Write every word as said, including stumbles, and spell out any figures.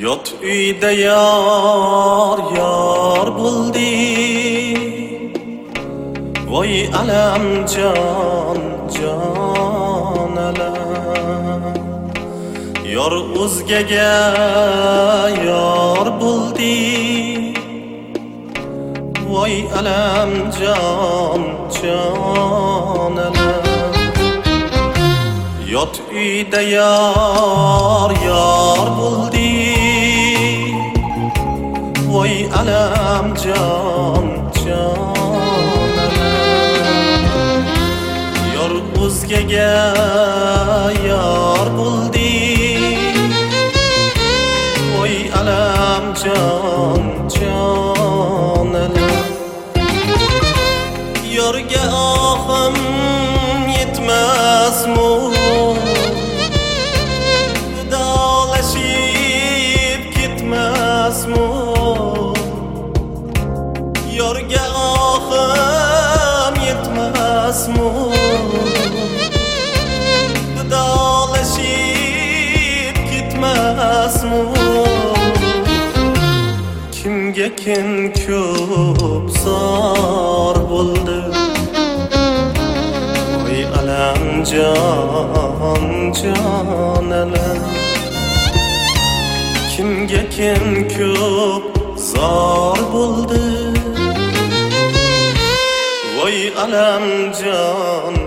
Yot uyda yar yar buldi, voy alam jon jon alam. Yor o'zgaga yor buldi, voy alam jon jon alam. Yot uyda yar yar buldi, voy alam jon jon alam. Yor o'zgaga yor buldi, voy alam jon jon alam. Yorga ohim yetmasmi, vidolashib ketmasmi? Yorga ohim yetmasmi, vidolashib ketmasmi? Kimga kim ko'p zor bo'ldi, voy alam jon jon alam. Kimga kim ko'p zor bo'ldi, voy alam jon